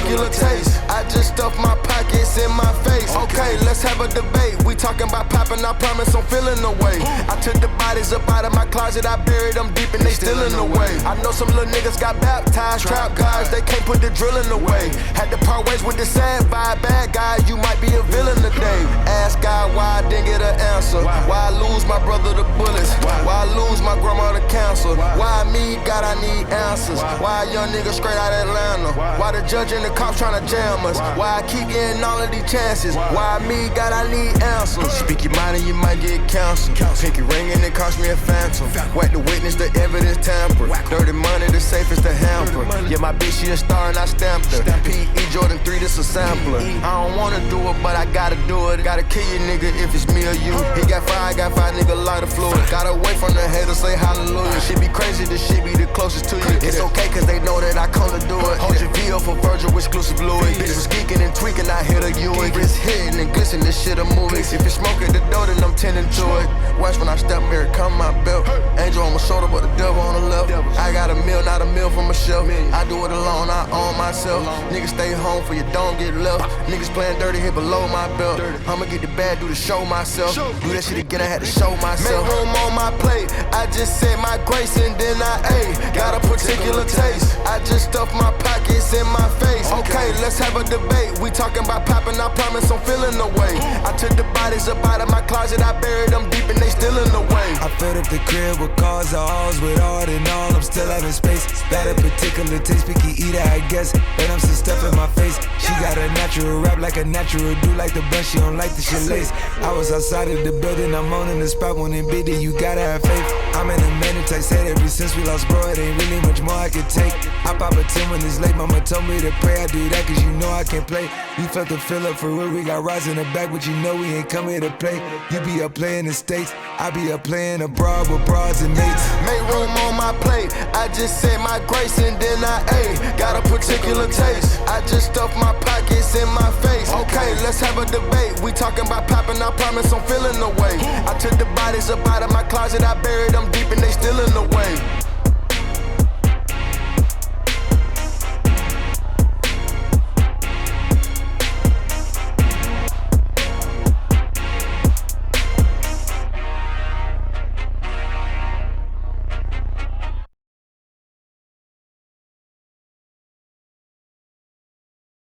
particular taste. I just stuff my pockets in my face. Okay, let's have a debate. We talking about popping, I promise I'm feeling the way. I took the bodies up out of my closet, I buried them deep and they still in the way. I know some little niggas got baptized, trap guys, they can't put the drilling away. Had to part ways with the sad vibe, bad guy, you might be a villain today. Ask God why I didn't get an answer. Why I lose my brother to bullets? Why I lose my grandma to cancer? Why me, God, I need answers. Why a young nigga straight out Atlanta? Why the judge and the cops tryna jam us? Why I keep getting all of these chances? Why me, God, I need answers. Speak your mind and you might get canceled. Pinky ring and it cost me a phantom. Whack the witness, the evidence tamper. Dirty money, the safest to hamper. Yeah, my bitch, she a star and I stamped her. P.E. Jordan 3, this a sampler. I don't wanna do it, but I gotta do it. Gotta kill you, nigga, if it's me or you. He got five, nigga, lighter fluid. Gotta wait from the haters, say hallelujah. Shit be crazy, this shit be the closest to you. It's okay, cause they know that I come to do it. Hold your VO for Virgil, exclusive Louis. Bitch was geeking and tweaking, I hit a Ewing. Wrist hitting and glisten, this shit a movie. If it's smoking the dough, then I'm tending to it. Watch when I step here, come my belt. Angel on my shoulder, but the devil on the left. I got a meal, not a meal from a shelf. I do it alone, I own myself. Niggas stay home for you, don't get left. Niggas playing dirty here below my belt. I'ma get the bad, do to show myself. Do that shit again, I had to show myself. Make room on my plate, I just said my grace and then I ate. Got a particular taste, I just stuffed my pockets in my face. Okay, let's have a debate. We talking about popping, I promise I'm feeling the way. I took the bodies up out of my closet, I buried them deep and they still in the way. I filled up the crib with cars, the halls with art and all. I'm still having space. Got a particular taste, picky eater, I guess. But I'm some stuff in my face. She got a natural rap like a natural do like the best. She don't like the shit lace. I was outside of the building, I'm on in the spot when it big, then you gotta have faith. I'm in a manage, said ever since we lost bro, it ain't really much more I can take. I pop a 10 when it's late, mama told me to pray. I do that cause you know I can play. You felt the fill up for real, we got rides in the back, but you know we ain't come here to play. You be up playing the States, I be up playing abroad with bras and mates. Make room on my plate, I just said my grace and then I ate. Got a particular taste, I just stuffed my pockets in my face. Okay, let's have a debate. We talking about popping, I promise I'm feeling the way. I took the bodies up out of my closet, I buried them deep and they still in the way.